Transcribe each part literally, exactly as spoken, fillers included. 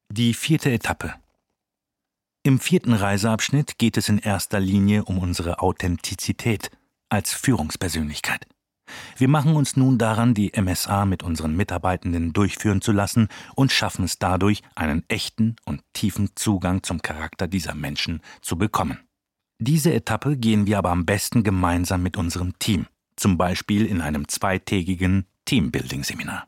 Die vierte Etappe. Im vierten Reiseabschnitt geht es in erster Linie um unsere Authentizität als Führungspersönlichkeit. Wir machen uns nun daran, die M S A mit unseren Mitarbeitenden durchführen zu lassen und schaffen es dadurch, einen echten und tiefen Zugang zum Charakter dieser Menschen zu bekommen. Diese Etappe gehen wir aber am besten gemeinsam mit unserem Team, zum Beispiel in einem zweitägigen Teambuilding-Seminar.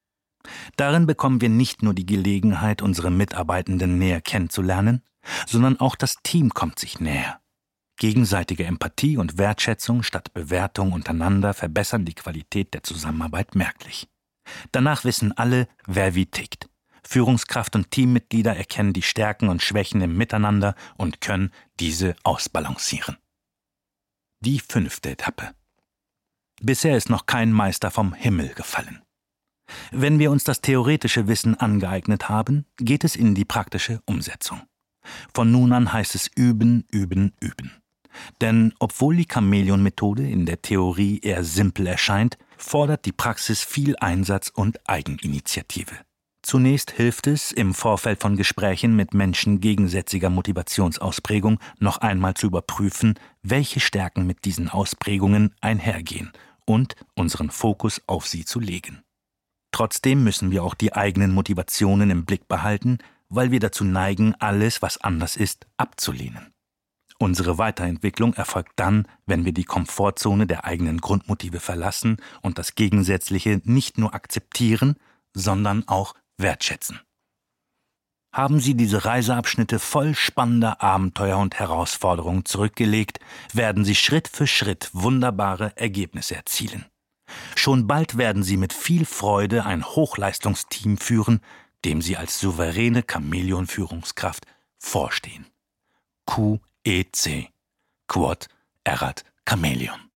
Darin bekommen wir nicht nur die Gelegenheit, unsere Mitarbeitenden näher kennenzulernen, sondern auch das Team kommt sich näher. Gegenseitige Empathie und Wertschätzung statt Bewertung untereinander verbessern die Qualität der Zusammenarbeit merklich. Danach wissen alle, wer wie tickt. Führungskraft und Teammitglieder erkennen die Stärken und Schwächen im Miteinander und können diese ausbalancieren. Die fünfte Etappe. Bisher ist noch kein Meister vom Himmel gefallen. Wenn wir uns das theoretische Wissen angeeignet haben, geht es in die praktische Umsetzung. Von nun an heißt es üben, üben, üben. Denn obwohl die Chamäleon-Methode in der Theorie eher simpel erscheint, fordert die Praxis viel Einsatz und Eigeninitiative. Zunächst hilft es, im Vorfeld von Gesprächen mit Menschen gegensätziger Motivationsausprägung noch einmal zu überprüfen, welche Stärken mit diesen Ausprägungen einhergehen und unseren Fokus auf sie zu legen. Trotzdem müssen wir auch die eigenen Motivationen im Blick behalten, weil wir dazu neigen, alles, was anders ist, abzulehnen. Unsere Weiterentwicklung erfolgt dann, wenn wir die Komfortzone der eigenen Grundmotive verlassen und das Gegensätzliche nicht nur akzeptieren, sondern auch wertschätzen. Haben Sie diese Reiseabschnitte voll spannender Abenteuer und Herausforderungen zurückgelegt, werden Sie Schritt für Schritt wunderbare Ergebnisse erzielen. Schon bald werden Sie mit viel Freude ein Hochleistungsteam führen, dem Sie als souveräne Chamäleon-Führungskraft vorstehen. Q E C. Quod erat Chamäleon.